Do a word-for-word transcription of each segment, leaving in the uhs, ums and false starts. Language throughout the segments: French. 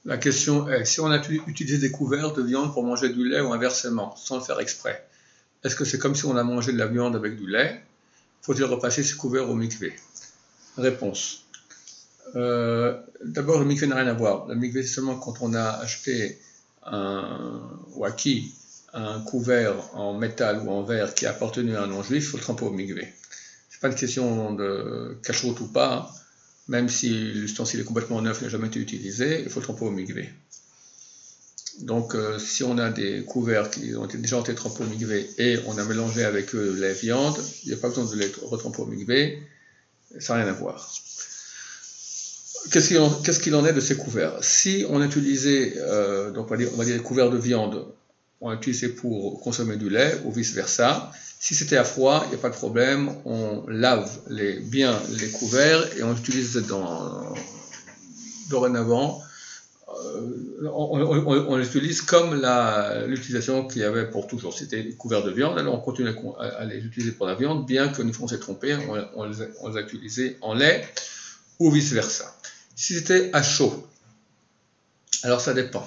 La question est, si on a utilisé des couverts de viande pour manger du lait ou inversement, sans le faire exprès, est-ce que c'est comme si on a mangé de la viande avec du lait? Faut-il repasser ces couverts au mikvé? Réponse. Euh, D'abord, le mikvé n'a rien à voir. Le mikvé, c'est seulement quand on a acheté un, ou acquis un couvert en métal ou en verre qui a appartenu à un non-juif, il faut le tremper au mikvé. C'est pas une question de cacheroute ou pas, hein. Même si l'ustensile est complètement neuf, n'a jamais été utilisé, il faut le tremper au mikvé. Donc, euh, si on a des couverts qui ont été, déjà été trempés au mikvé et on a mélangé avec eux les viandes, il n'y a pas besoin de les retremper au mikvé, ça n'a rien à voir. Qu'est-ce qu'il en, qu'est-ce qu'il en est de ces couverts? Si on a utilisé, euh, donc on va dire, on va dire des couverts de viande, on l'a utilisé pour consommer du lait ou vice-versa. Si c'était à froid, il n'y a pas de problème, on lave les, bien les couverts et on utilise dans, dorénavant, euh, on, on, on, on l'utilise comme la, l'utilisation qu'il y avait pour toujours. C'était des couverts de viande, alors on continue à, à les utiliser pour la viande, bien que nous on s'est trompé, on, on, les a, on les a utilisés en lait ou vice-versa. Si c'était à chaud, alors ça dépend.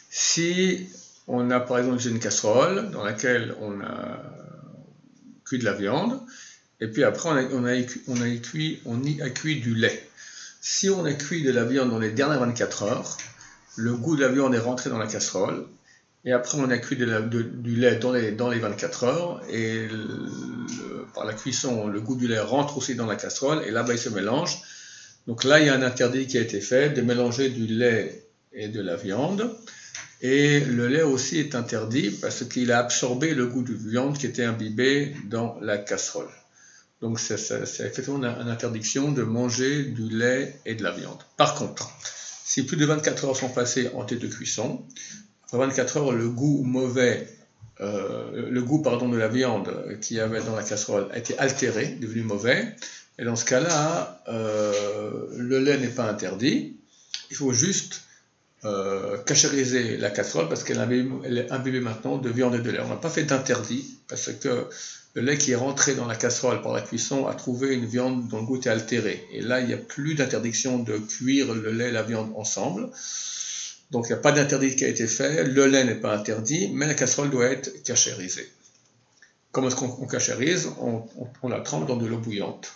Si on a par exemple une casserole dans laquelle on a cuit de la viande, et puis après on a, on a, on a, cuit, on y a cuit du lait. Si on a cuit de la viande dans les dernières vingt-quatre heures, le goût de la viande est rentré dans la casserole, et après on a cuit de la, de, du lait dans les, dans les vingt-quatre heures, et le, le, par la cuisson, le goût du lait rentre aussi dans la casserole, et là-bas il se mélange. Donc là, il y a un interdit qui a été fait de mélanger du lait et de la viande. Et le lait aussi est interdit parce qu'il a absorbé le goût de viande qui était imbibé dans la casserole. Donc c'est, c'est, c'est effectivement une interdiction de manger du lait et de la viande. Par contre, si plus de vingt-quatre heures sont passées en tête de cuisson, après vingt-quatre heures, le goût mauvais, euh, le goût pardon, de la viande qu'il y avait dans la casserole a été altéré, devenu mauvais. Et dans ce cas-là, euh, le lait n'est pas interdit. Il faut juste euh, cachériser la casserole parce qu'elle est imbibée maintenant de viande et de lait. On n'a pas fait d'interdit parce que le lait qui est rentré dans la casserole par la cuisson a trouvé une viande dont le goût est altéré. Et là, il n'y a plus d'interdiction de cuire le lait et la viande ensemble. Donc, il n'y a pas d'interdit qui a été fait. Le lait n'est pas interdit, mais la casserole doit être cachérisée. Comment est-ce qu'on cachérise? on, on, on la trempe dans de l'eau bouillante.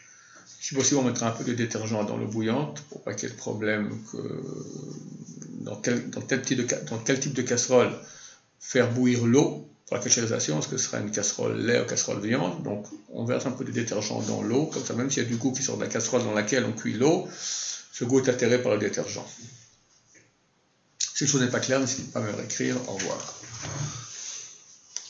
Si possible, on mettra un peu de détergent dans l'eau bouillante pour pas qu'il y ait de problème que dans quel, dans, tel type de, dans quel type de casserole faire bouillir l'eau pour la cachérisation, parce que ce sera une casserole lait ou casserole viande. Donc on verse un peu de détergent dans l'eau, comme ça même s'il y a du goût qui sort de la casserole dans laquelle on cuit l'eau, ce goût est altéré par le détergent. Si le chose n'est pas claire, n'hésitez pas à me réécrire. Au revoir.